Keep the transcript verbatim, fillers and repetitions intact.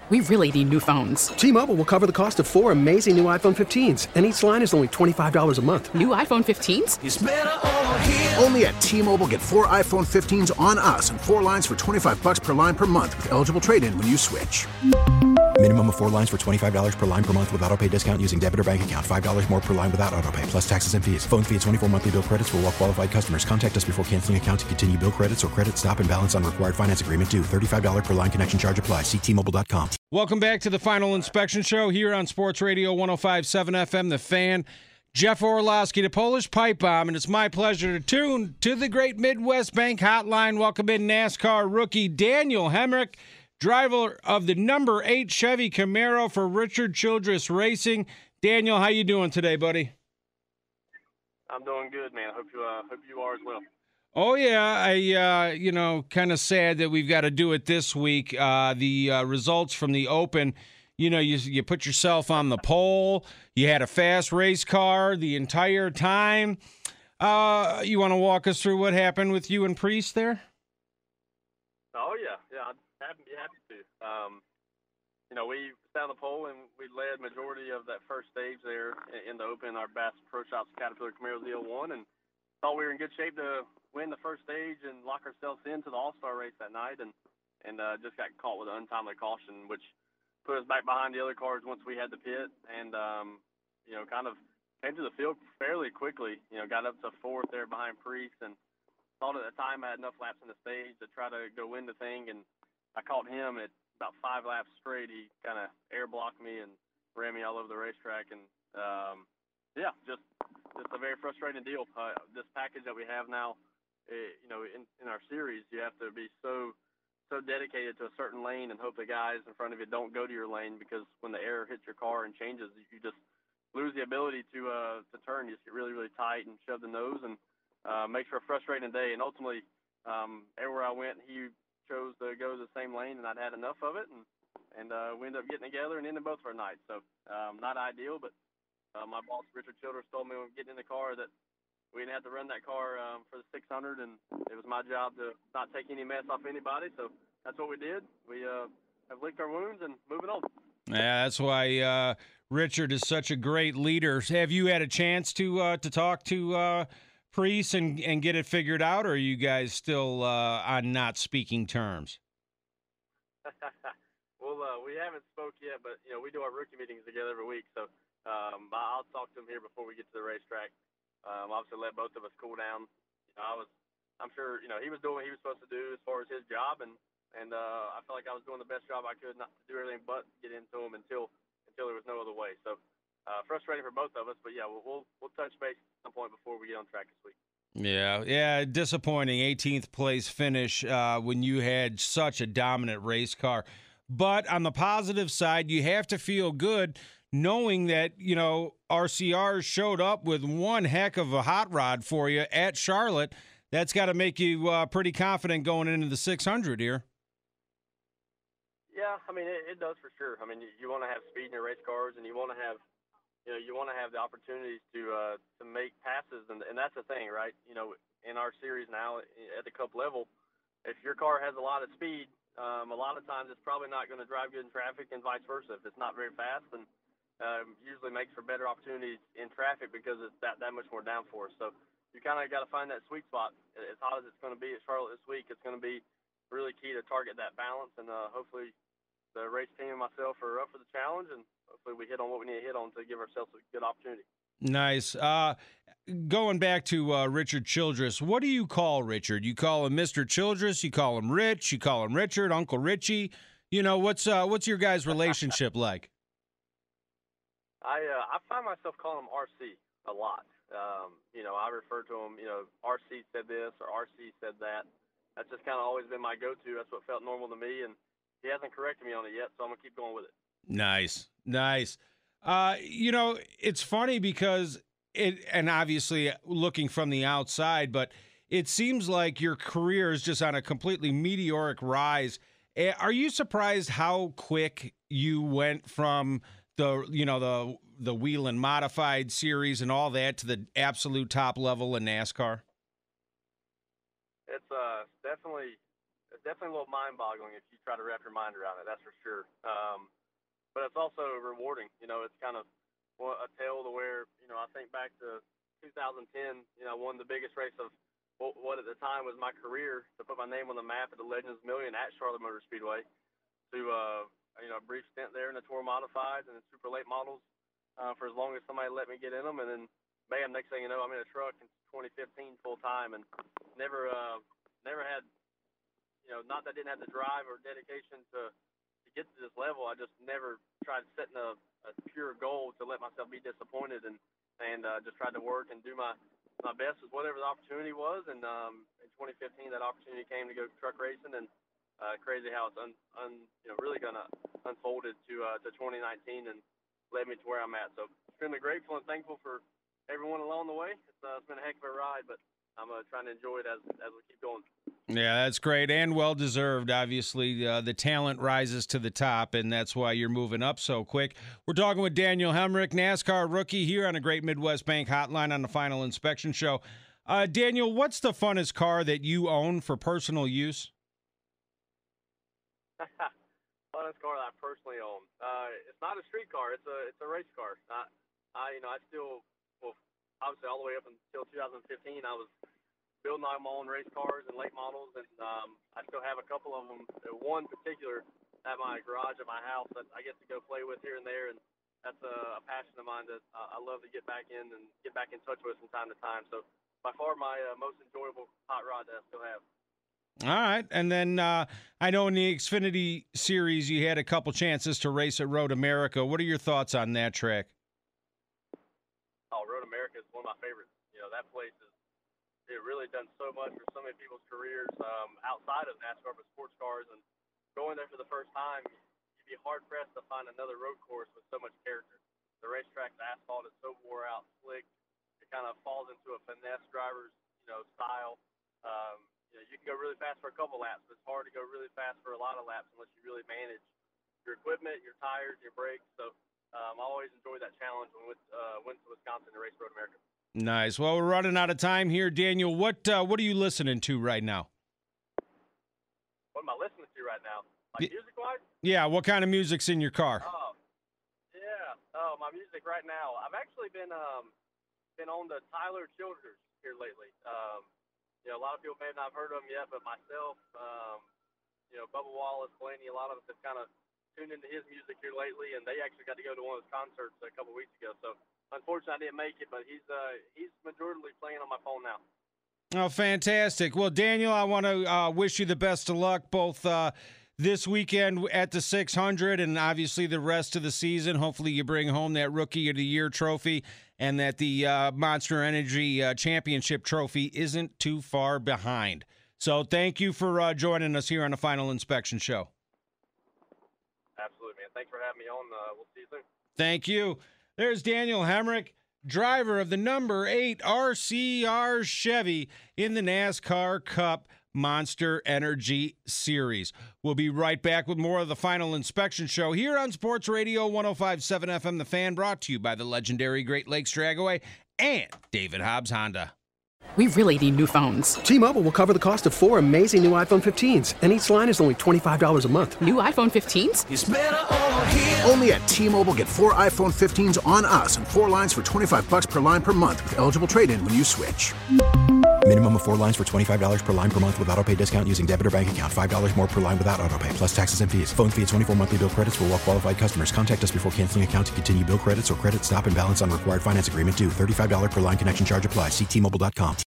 We really need new phones. T-Mobile will cover the cost of four amazing new iPhone fifteens, and each line is only twenty-five dollars a month. New iPhone fifteens? It's better over here. Only at T-Mobile, get four iPhone fifteens on us and four lines for twenty-five bucks per line per month with eligible trade-in when you switch. Minimum of four lines for twenty-five dollars per line per month with autopay discount using debit or bank account. five dollars more per line without autopay, plus taxes and fees. Phone fee at twenty-four monthly bill credits for well-qualified customers. Contact us before canceling account to continue bill credits or credit stop and balance on required finance agreement due. thirty-five dollars per line connection charge applies. See T Mobile dot com. Welcome back to the Final Inspection Show here on Sports Radio one oh five point seven F M, The Fan. Jeff Orlowski, the Polish Pipe Bomb, and it's my pleasure to tune to the Great Midwest Bank Hotline. Welcome in NASCAR rookie Daniel Hemrick, driver of the number eight Chevy Camaro for Richard Childress Racing. Daniel, how you doing today, buddy? I'm doing good, man. I hope you, uh, hope you are as well. Oh, yeah. I, uh, you know, kind of sad that we've got to do it this week. Uh, the uh, results from the Open, you know, you you put yourself on the pole. You had a fast race car the entire time. Uh, you want to walk us through what happened with you and Priest there? Oh, yeah. Yeah, I'd happy, be happy to. Um, you know, we found the pole, and we led majority of that first stage there in the Open, our Bass Pro Shops Caterpillar Camaro Z oh one, and thought we were in good shape to win the first stage and lock ourselves into the All-Star race that night, and and uh, just got caught with an untimely caution, which put us back behind the other cars once we had the pit, and um, you know, kind of came to the field fairly quickly. You know, got up to fourth there behind Priest, and thought at the time I had enough laps in the stage to try to go win the thing, and I caught him at about five laps straight. He kind of air blocked me and ran me all over the racetrack, and um, yeah, just just a very frustrating deal. Uh, this package that we have now, it, you know, in, in our series, you have to be so so dedicated to a certain lane and hope the guys in front of you don't go to your lane, because when the air hits your car and changes, you just lose the ability to uh, to turn. You just get really, really tight and shove the nose, and uh, makes for a frustrating day. And ultimately, um, everywhere I went, he chose to go the same lane, and I'd had enough of it, and and uh, we ended up getting together and ended both of our nights. So um, not ideal, but uh, my boss Richard Childress told me when getting in the car that we didn't have to run that car um, for the six hundred, and it was my job to not take any mess off anybody. So that's what we did. We uh, have licked our wounds and moving on. Yeah, that's why uh, Richard is such a great leader. Have you had a chance to uh, to talk to uh, Priest and, and get it figured out, or are you guys still uh, on not speaking terms? well, uh, we haven't spoke yet, but you know, we do our rookie meetings together every week, so um, I'll talk to him here before we get to the racetrack. Um, obviously, let both of us cool down. You know, I was, I'm sure, you know, he was doing what he was supposed to do as far as his job, and and uh, I felt like I was doing the best job I could, not to do everything but get into him until until there was no other way. So. Uh, frustrating for both of us, but yeah, we'll, we'll we'll touch base at some point before we get on track this week. Yeah, yeah, disappointing eighteenth place finish uh, when you had such a dominant race car. But on the positive side, you have to feel good knowing that, you know, R C R showed up with one heck of a hot rod for you at Charlotte. That's got to make you uh, pretty confident going into the six hundred here. Yeah, I mean, it, it does for sure. I mean, you, you want to have speed in your race cars, and you want to have You know, you want to have the opportunities to uh, to make passes, and, and that's the thing, right? You know, in our series now at the Cup level, if your car has a lot of speed, um, a lot of times it's probably not going to drive good in traffic, and vice versa. If it's not very fast, then um, usually makes for better opportunities in traffic because it's that, that much more downforce. So you kind of got to find that sweet spot. As hot as it's going to be at Charlotte this week, it's going to be really key to target that balance, and uh, hopefully the race team and myself are up for the challenge, and hopefully we hit on what we need to hit on to give ourselves a good opportunity. Nice. Uh, going back to uh, Richard Childress, what do you call Richard? You call him Mister Childress? You call him Rich? You call him Richard? Uncle Richie? You know, what's uh, what's your guys' relationship like? I uh, I find myself calling him R C a lot. Um, you know, I refer to him, you know, R C said this or R C said that. That's just kind of always been my go-to. That's what felt normal to me, and he hasn't corrected me on it yet, so I'm going to keep going with it. Nice, nice. Uh, you know, it's funny because it, and obviously looking from the outside, but it seems like your career is just on a completely meteoric rise. Are you surprised how quick you went from the, you know, the the Whelen Modified series and all that to the absolute top level in NASCAR? It's uh definitely it's definitely a little mind-boggling if you try to wrap your mind around it. That's for sure. Um, but it's also rewarding. You know, it's kind of a tale to where, you know, I think back to two thousand ten. You know, I won the biggest race of what, what at the time was my career, to put my name on the map at the Legends Million at Charlotte Motor Speedway. To uh, you know, a brief stint there in the Tour Modifieds and the super late models uh, for as long as somebody let me get in them, and then bam, next thing you know, I'm in a truck in twenty fifteen full time, and never uh, never had. You know, not that I didn't have the drive or dedication to, to get to this level. I just never tried setting a, a pure goal to let myself be disappointed, and and uh, just tried to work and do my, my best with whatever the opportunity was. And um, in twenty fifteen, that opportunity came to go truck racing, and uh, crazy how it's un, un, you know, really gonna unfolded to uh, to twenty nineteen and led me to where I'm at. So extremely grateful and thankful for everyone along the way. It's, uh, it's been a heck of a ride, but I'm uh, trying to enjoy it as as we keep going. Yeah, that's great and well-deserved. Obviously, uh, the talent rises to the top, and that's why you're moving up so quick. We're talking with Daniel Hemric, NASCAR rookie, here on a Great Midwest Bank Hotline on the Final Inspection Show. Uh, Daniel, what's the funnest car that you own for personal use? Funnest car that I personally own. Uh, it's not a street car. It's a it's a race car. I, I you know I still well obviously all the way up until two thousand fifteen I was building my own race cars and late models, and um, I still have a couple of them. One particular at my garage at my house that I get to go play with here and there, and that's a, a passion of mine that uh, I love to get back in and get back in touch with from time to time. So by far my uh, most enjoyable hot rod that I still have. All right, and then uh, I know in the Xfinity Series you had a couple chances to race at Road America. What are your thoughts on that track? Oh, Road America is one of my favorites. You know, that place is it really done so much for so many people's careers um, outside of NASCAR but sports cars, and going there for the first time, you'd be hard-pressed to find another road course with so much character. The racetrack, the asphalt is so wore out, slick. It kind of falls into a finesse driver's, you know, style. Um, you know, you can go really fast for a couple laps, but it's hard to go really fast for a lot of laps unless you really manage your equipment, your tires, your brakes. So um, I always enjoy that challenge when we uh, went to Wisconsin to race Road America. Nice. Well, we're running out of time here, Daniel. What uh, what are you listening to right now? What am I listening to right now? Like music-wise? Yeah. What kind of music's in your car? Oh, yeah. Oh, my music right now. I've actually been um been on the Tyler Childers here lately. Um, you know, a lot of people may not have heard of him yet, but myself, um, you know, Bubba Wallace, Blaney, a lot of us have kind of tuned into his music here lately, and they actually got to go to one of his concerts a couple weeks ago. So. Unfortunately, I didn't make it, but he's uh, he's majorly playing on my phone now. Oh, fantastic. Well, Daniel, I want to uh, wish you the best of luck both uh, this weekend at the six hundred and obviously the rest of the season. Hopefully you bring home that Rookie of the Year trophy and that the uh, Monster Energy uh, Championship trophy isn't too far behind. So thank you for uh, joining us here on the Final Inspection Show. Absolutely, man. Thanks for having me on. Uh, we'll see you soon. Thank you. There's Daniel Hemric, driver of the number eight R C R Chevy in the NASCAR Cup Monster Energy Series. We'll be right back with more of the Final Inspection Show here on Sports Radio one oh five point seven F M The Fan, brought to you by the legendary Great Lakes Dragaway and David Hobbs Honda. We really need new phones. T-Mobile will cover the cost of four amazing new iPhone fifteens, and each line is only twenty-five dollars a month. New iPhone fifteens? It's better over here. Only at T-Mobile, get four iPhone fifteens on us and four lines for twenty-five bucks per line per month with eligible trade-in when you switch. Minimum of four lines for twenty-five dollars per line per month with auto pay discount using debit or bank account. five dollars more per line without auto pay, plus taxes and fees. Phone fee at twenty-four monthly bill credits for well-qualified customers. Contact us before canceling account to continue bill credits or credit stop and balance on required finance agreement due. thirty-five dollars per line connection charge applies. See T Mobile dot com.